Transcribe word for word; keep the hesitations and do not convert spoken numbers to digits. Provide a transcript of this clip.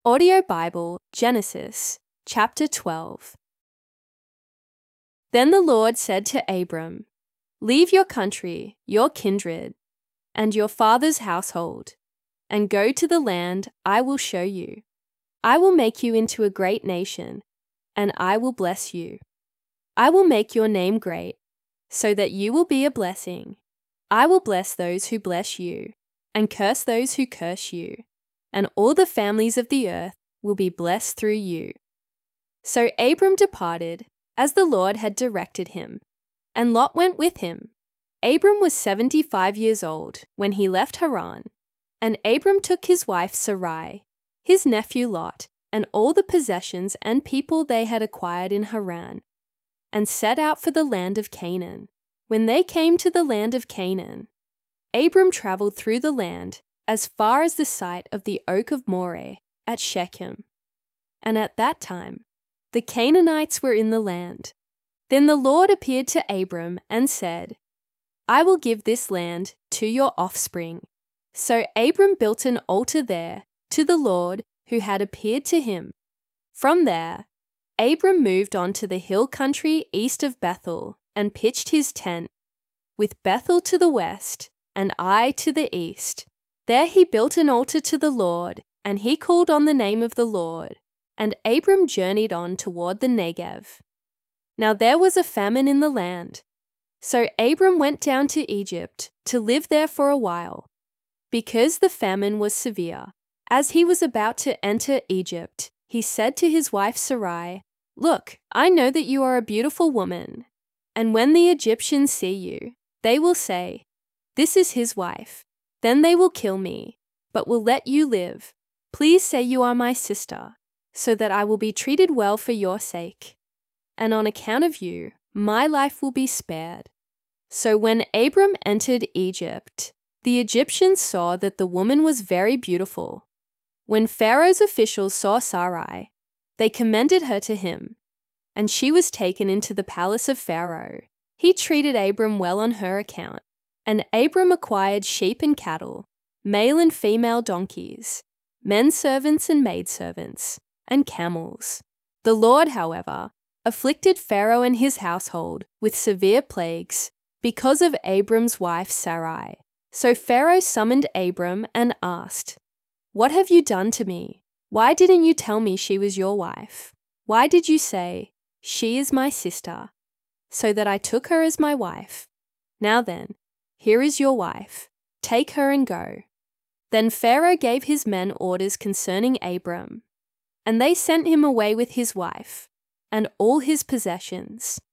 Audio Bible, Genesis, chapter twelve. Then the Lord said to Abram, "Leave your country, your kindred, and your father's household, and go to the land I will show you. I will make you into a great nation, and I will bless you. I will make your name great, so that you will be a blessing. I will bless those who bless you, and curse those who curse you. And all the families of the earth will be blessed through you." So Abram departed, as the Lord had directed him, and Lot went with him. Abram was seventy-five years old when he left Haran, and Abram took his wife Sarai, his nephew Lot, and all the possessions and people they had acquired in Haran, and set out for the land of Canaan. When they came to the land of Canaan, Abram travelled through the land as far as the site of the oak of Moreh at Shechem. And at that time, the Canaanites were in the land. Then the Lord appeared to Abram and said, "I will give this land to your offspring." So Abram built an altar there to the Lord who had appeared to him. From there, Abram moved on to the hill country east of Bethel and pitched his tent, with Bethel to the west and Ai to the east. There he built an altar to the Lord, and he called on the name of the Lord. And Abram journeyed on toward the Negev. Now there was a famine in the land. So Abram went down to Egypt to live there for a while, because the famine was severe. As he was about to enter Egypt, he said to his wife Sarai, "Look, I know that you are a beautiful woman, and when the Egyptians see you, they will say, 'This is his wife.' Then they will kill me, but will let you live. Please say you are my sister, so that I will be treated well for your sake. And on account of you, my life will be spared." So when Abram entered Egypt, the Egyptians saw that the woman was very beautiful. When Pharaoh's officials saw Sarai, they commended her to him, and she was taken into the palace of Pharaoh. He treated Abram well on her account. And Abram acquired sheep and cattle, male and female donkeys, men servants and maidservants, and camels. The Lord, however, afflicted Pharaoh and his household with severe plagues because of Abram's wife Sarai. So Pharaoh summoned Abram and asked, "What have you done to me? Why didn't you tell me she was your wife? Why did you say, 'She is my sister,' so that I took her as my wife? Now then, here is your wife. Take her and go." Then Pharaoh gave his men orders concerning Abram, and they sent him away with his wife and all his possessions.